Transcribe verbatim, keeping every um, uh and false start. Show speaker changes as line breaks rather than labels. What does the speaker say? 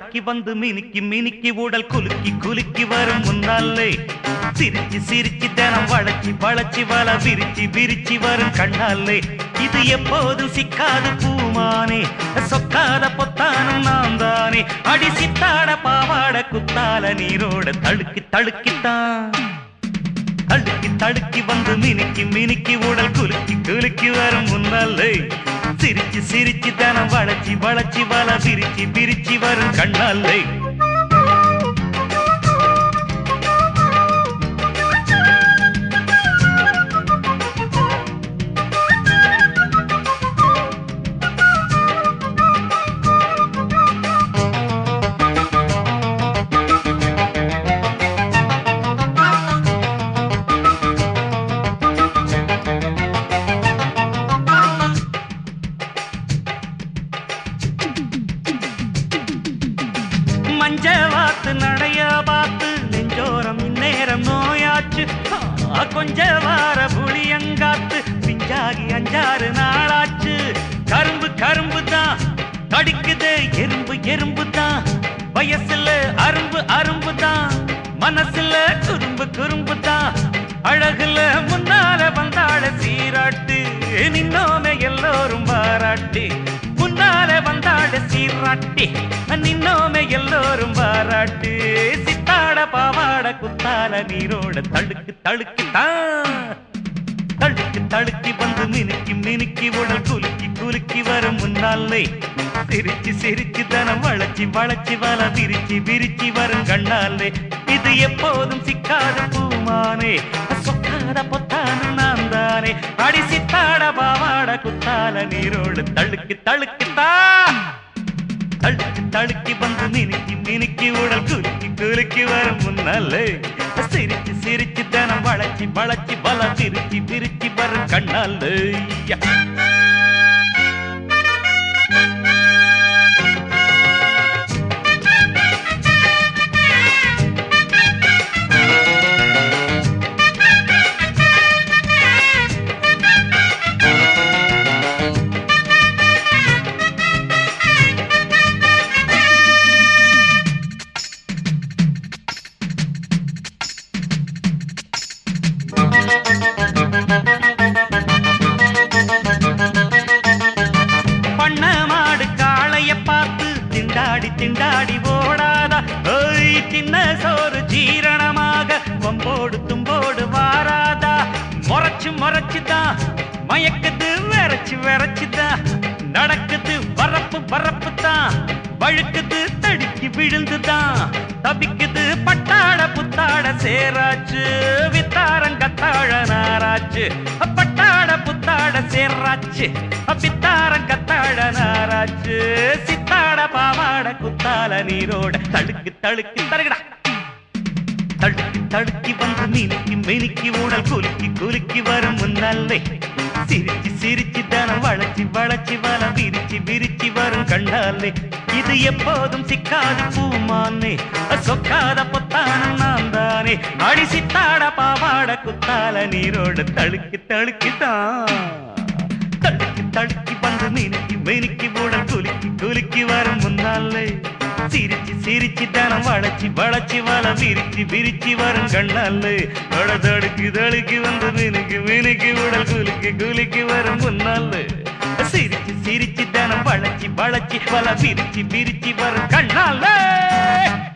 தடுக்கி வந்து மினுக்கி மினுக்கி உடல் குலுக்கி குலுக்கி வரும் முன்னாலே சிரிச்சு சிரிச்சு தினம் வளைச்சி வளைச்சி வல விரிச்சி விரிச்சி வரும் கண்ணாலே இது எப்போதும் சிக்காது பூமானே சொக்காத பொத்தானும் நான் தானே அடி சித்தாட பாவாட குத்தால நீரோட தடுக்கி தடுக்கித்தான் தடுக்கி தடுக்கி வந்து மினுக்கி மினுக்கி உடல் குலுக்கி குலுக்கி வரும் முன்னாலே சிரிச்சு சிரிச்சு தினம் வளைச்சி வளைச்சி வல விரிச்சி விரிச்சி வரும் கண்ணாலே மஞ்ச வாத்து நடைய பார்த்து நெஞ்சோரம் இந்நேரம் நோயாச்சு கொஞ்ச வார புளியங்காத்து பிஞ்சாகி அஞ்சாறு நாளாச்சு கரும்பு கரும்பு தான் கடிக்குது எறும்பு எறும்பு தான் வயசுல அரும்பு அரும்பு தான் மனசுல குறும்பு குறும்பு தான் அழகுல முன்னால வந்தாள சீராட்டு நின்னோமே எல்லோரும் பாராட்டு முன்னால வந்தாள சீராட்டி நின்னோமே எல்லோரும் பாராட்டு சித்தாட பாவாட குத்தால நீரோட தடுக்கு தடுக்கு தான் தடுக்கு தடுக்கி வந்து மினுக்கி மினுக்கி உடல் குலுக்கி குலுக்கி வரும் முன்னாலே சிரிச்சு சிரிச்சு தனம் வளைச்சி வளைச்சி வல விரிச்சி விரிச்சி வரும் கண்ணாலே இது எப்போதும் சிக்காத பூமானே சொக்காத பொத்தானு நான் தானே அடி சித்தாட பாவாட குத்தால நீரோடு தடுக்கு தடுக்கு தான் தடுக்கி தடுக்கி வந்து மினுக்கி மினுக்கி உடல் குலுக்கி குலுக்கி வரும் முன்னாலே சிரிச்சு சிரிச்சு தனம் வளைச்சி வளைச்சி வல விரிச்சி விரிச்சி வரும் கண்ணாலே பண்ண மாடு காளைய பார்த்து திண்டாடி திண்டாடி ஓடாதா ஓய் தின்ன சோறு ஜீரணமாக வம்போடு தும்போடு வாராதா முறைச்சு முறைச்சுதான் மயக்குது விரைச்சு விரைச்சுதான் நடக்குது வரப்பு வரப்பு தான் வழுக்குது தடுக்கி விழுந்துதான் தவிக்குது பட்டாட புத்தாட சேராச்சு வித்தாரங்கத்தாழ நாராச்சு பட்டாட புத்தாட சேராச்சு வித்தாரங்கத்தாழ நாராச்சு சித்தாட பாவாட குத்தால நீரோட தடுக்கு தடுக்கி தருகடா தடுக்கி தடுக்கி வந்து மினுக்கி மினுக்கி உடல் குலுக்கி குலுக்கி வரும் முன்னாலே சிரிச்சு சிரிச்சு தனம் வளைச்சி வளைச்சி வல விரிச்சி விரிச்சி வரும் கண்ணாலே இது எப்போதும் சிக்காது பூமானே சொக்காத பொத்தானும் நான் தானே அடி சித்தாட பாவாட குத்தால நீரோட தடுக்கி தடுக்கி தான் தடுக்கி தடுக்கி வந்து மினுக்கி மினுக்கி உடல் குலுக்கி குலுக்கி வரும் முன்னாலே சிரிச்சு சிரிச்சு தனம் வளைச்சி வளைச்சி வல விரிச்சி விரிச்சி வரும் கண்ணாலே அட தடுக்கி தடுக்கி வந்து மினுக்கி மினுக்கி உடல் குலுக்கி குலுக்கி வரும் முன்னாலே சிரிச்சு சிரிச்சு தனம் வளைச்சி வளைச்சி வல விரிச்சி விரிச்சி வரும் கண்ணாலே